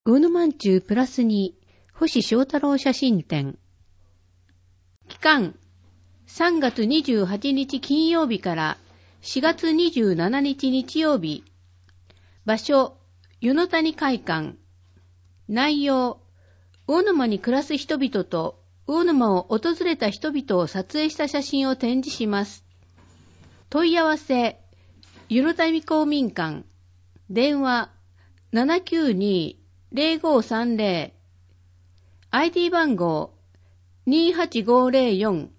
魚沼まんちゅうプラス2星翔太郎写真展。期間3月28日金曜日から4月27日日曜日。場所湯の谷会館。内容魚沼に暮らす人々と魚沼を訪れた人々を撮影した写真を展示します。問い合わせ湯の谷公民館。電話 792-0530 ID 番号 28504